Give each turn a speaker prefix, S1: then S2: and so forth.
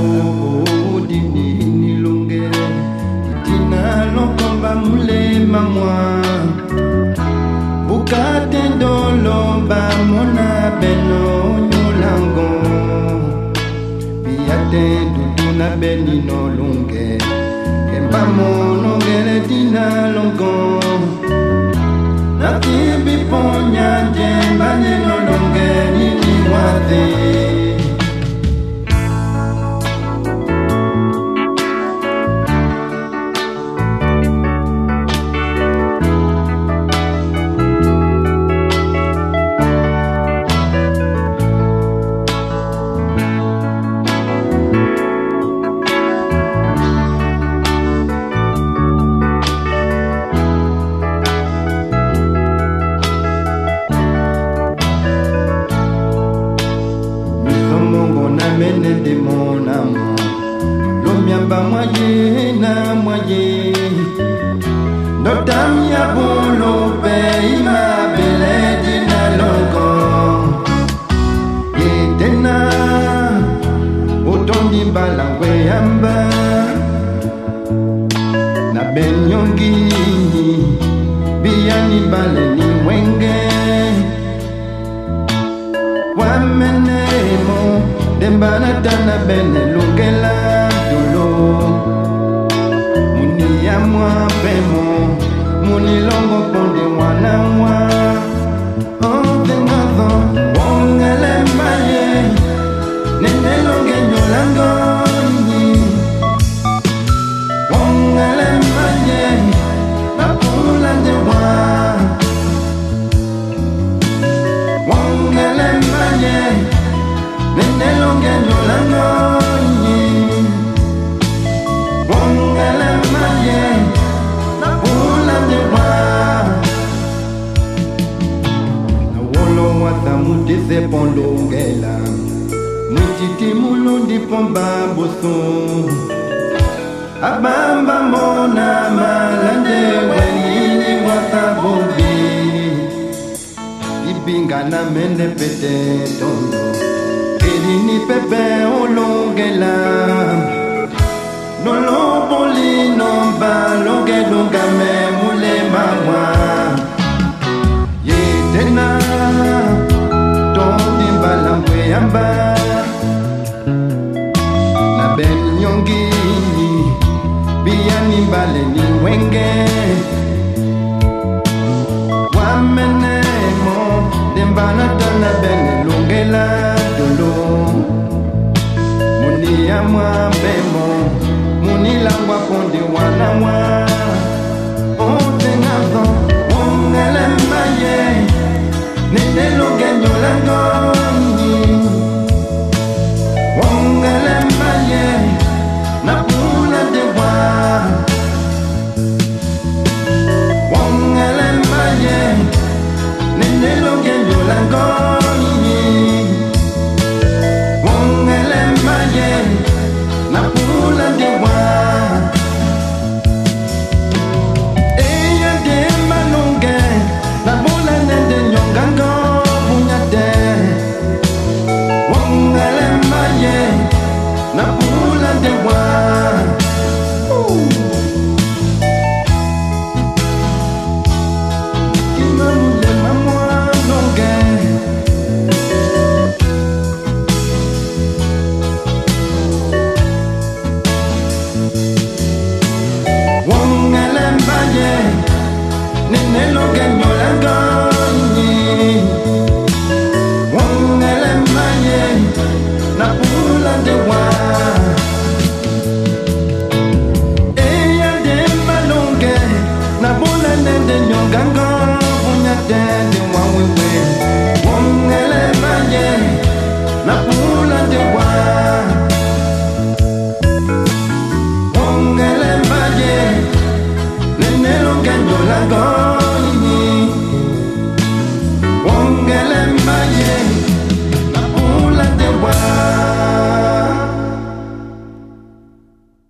S1: dini nilonge itina lokomba mulema mwa bukate ndolomba mona beno nyolango biate duduna beni no lunge kemba mono gele tina longo nakibi ponya jemba no lunge nini wate mene de mon amour Lomiamba moye na moye Notam ya bolo pe ima bele dina longo Yetena Otondi balangwe yamba Na benyongi Biyani bale ni wenge Wamene mo Dembana tana bene lungela dolo Muni ya mwa pemo Muni longo ponde wana mwa Onde ngazo Wongele mbaye Nene longe nyolango Wongele mbaye Napula de wa Wongele mbaye Nene longe nyolango Wongele maye Na pula de wa Na wolo wata mutise pondongela Mwititi mulundi pomba boso Abamba mona malande wenini wata bobi Ibinga na mene pete tondo Ni pepe olongela Nolo boli nomba longe longa me mule mama Yetena Tondi mbalambwe yamba Na ben yongi Biyani mbale ni wenge Wamene mo Dembana tana bene longela Muni ya mwa bemo Muni langwa kondi wana mwa Onde ngazo Wongele mbaye Nene longe nyolango Wongele mbaye Napula de wa Wongele mbaye Nene longe nyolango Na pula de wa Eya de malunge Na pula nende nyongango Punya de Wongele maye Na pula de wa Kima mule mamwa longe Wongele mbaye Nene longe nyolango Wongele mbaye Na pula de wa Eya de malonge Na pula nende nyongango Punya de wa wewe Wongele mbaye Na pula de wa Wongele mbaye Nene longe nyolango